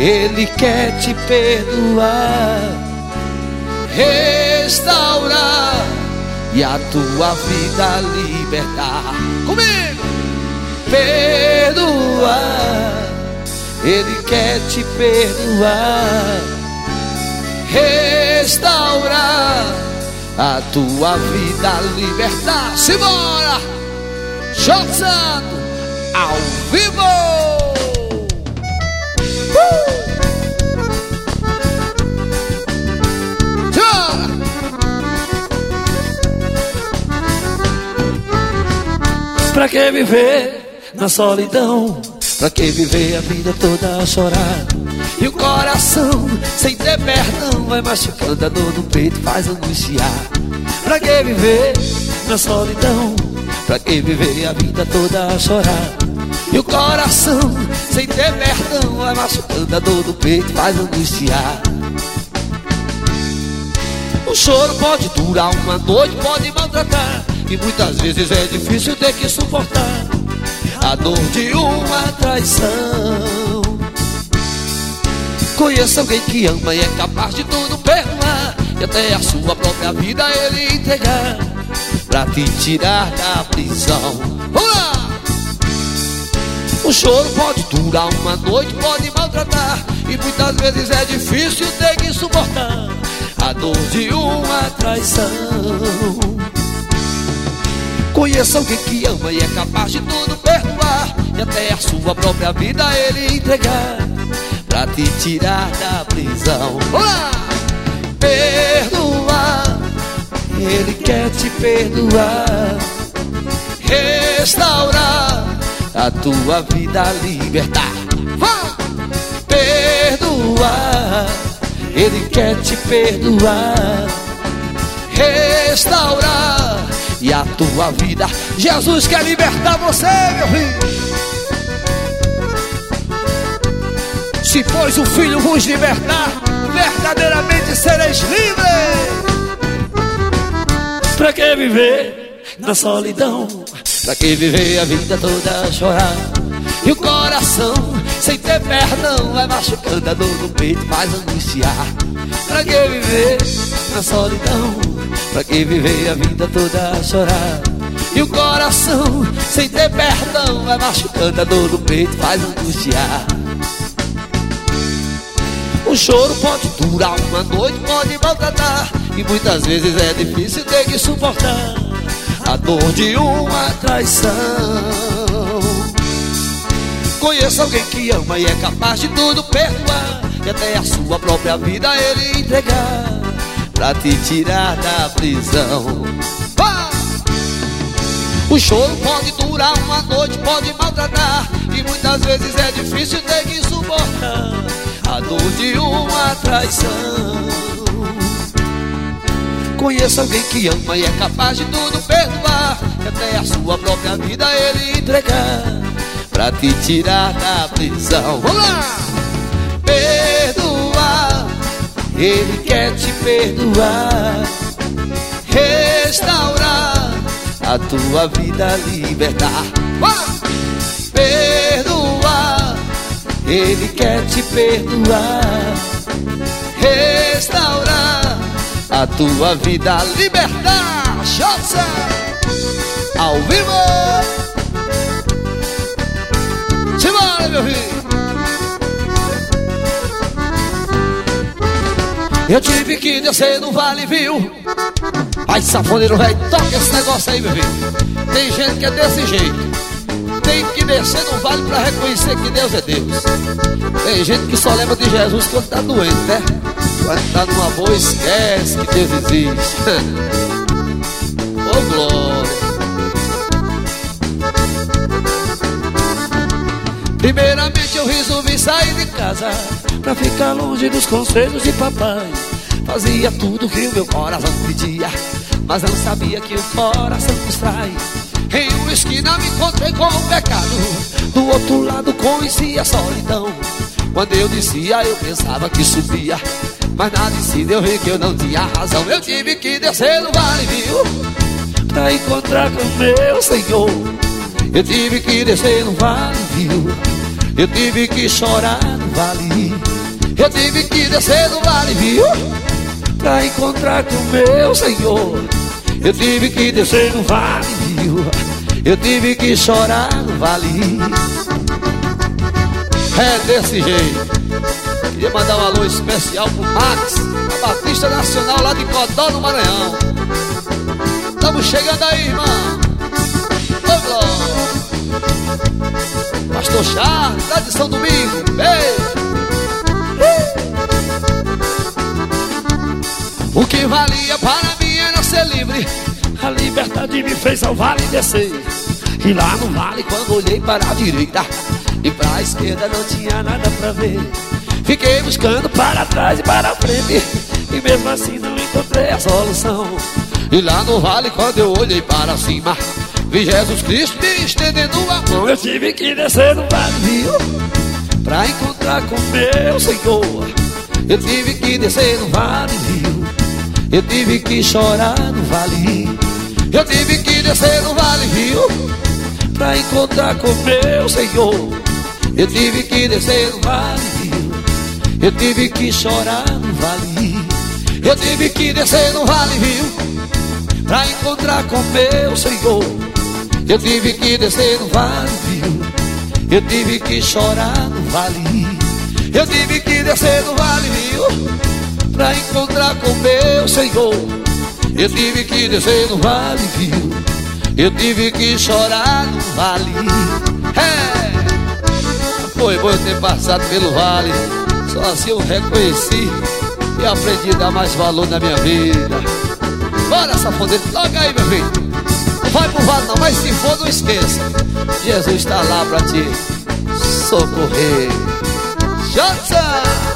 Ele quer te perdoar, restaurar e a tua vida libertar. Comigo! Perdoar, Ele quer te perdoar, restaurar, a tua vida libertar. Simbora! Jogo Santo ao vivo! Pra que viver na solidão? Pra que viver a vida toda a chorar? E o coração sem ter perdão vai machucando, a dor no peito faz angustiar. Pra que viver na solidão? Pra que viver a vida toda a chorar? E o coração sem ter perdão vai machucando, a dor no peito faz angustiar. O choro pode durar uma noite, pode maltratar, e muitas vezes é difícil ter que suportar a dor de uma traição. Conheça alguém que ama e é capaz de tudo perdoar, e até a sua própria vida ele entregar, pra te tirar da prisão. Vamos lá! O choro pode durar uma noite, pode maltratar, e muitas vezes é difícil ter que suportar a dor de uma traição. Conheça alguém que ama e é capaz de tudo perdoar, e até a sua própria vida ele entregar, pra te tirar da prisão. Olá! Perdoar, Ele quer te perdoar, restaurar, a tua vida libertar. Vai! Perdoar, Ele quer te perdoar, restaurar, e a tua vida. Jesus quer libertar você, meu filho. Se pois o Filho vos libertar, verdadeiramente sereis livres. Pra que viver na solidão? Pra que viver a vida toda a chorar? E o coração sem ter perdão vai machucando, a dor no peito faz angustiar. Pra que viver na solidão? Pra que viver a vida toda a chorar? E o coração sem ter perdão vai machucando, a dor no peito faz angustiar. O choro pode durar uma noite, pode maltratar, e muitas vezes é difícil ter que suportar a dor de uma traição. Conheça alguém que ama e é capaz de tudo perdoar, e até a sua própria vida ele entregar, pra te tirar da prisão. Ah! O choro pode durar uma noite, pode maltratar, e muitas vezes é difícil ter que suportar a dor de uma traição. Conheça alguém que ama e é capaz de tudo perdoar, e até a sua própria vida ele entregar, pra te tirar da prisão. Vamos lá! Perdoar, Ele quer te perdoar, restaurar, a tua vida libertar. Perdoar, Ele quer te perdoar, restaurar, a tua vida libertar. Jota ao vivo. Simbora, meu filho. Eu tive que descer no vale, viu? Ai, safoneiro velho, toca esse negócio aí, meu filho. Tem gente que é desse jeito, tem que descer no vale pra reconhecer que Deus é Deus. Tem gente que só lembra de Jesus quando tá doente, né? Quando tá numa boa, esquece que Deus existe. Oh, glória. Primeiramente eu resolvi sair de casa pra ficar longe dos conselhos de papai. Fazia tudo que o meu coração pedia, mas não sabia que o coração distrai. Em uma esquina me encontrei com o pecado, do outro lado conheci a solidão. Quando eu descia eu pensava que subia, mas na descida eu vi que eu não tinha razão. Eu tive que descer no vale, viu, pra encontrar com meu Senhor. Eu tive que descer no vale, viu, eu tive que chorar no vale, Eu tive que descer no vale, viu? Pra encontrar com meu Senhor. Eu tive que descer no vale, viu? Eu tive que chorar no vale. É desse jeito. Queria mandar um alô especial pro Max, a Batista Nacional lá de Codó, no Maranhão. Estamos chegando aí, irmão. Pastor Charles, lá de São Domingo. Beijo. O que valia para mim era ser livre. A liberdade me fez ao vale descer. E lá no vale, quando olhei para a direita e para a esquerda, não tinha nada pra ver. Fiquei buscando para trás e para frente, e mesmo assim não encontrei a solução. E lá no vale, quando eu olhei para cima, vi Jesus Cristo me estendendo a mão. Eu tive que descer no vale, viu? Pra encontrar com meu Senhor. Eu tive que descer no vale, viu? Eu tive que chorar no vale. Eu tive que descer no vale, viu? Pra encontrar com meu Senhor. Eu tive que descer no vale, viu? Eu tive que chorar no vale. Eu tive que descer no vale, viu? Pra encontrar com meu Senhor. Eu tive que descer no vale, viu? Eu tive que chorar no vale. Eu tive que descer no vale, viu? Pra encontrar com meu Senhor. Eu tive que descer no vale, viu? Eu tive que chorar no vale. Foi bom eu ter passado pelo vale. Só assim eu reconheci e aprendi a dar mais valor na minha vida. Bora, safadeza, logo aí, meu filho. Não vai pro vale não, mas se for, não esqueça. Jesus está lá pra te socorrer. Johnson!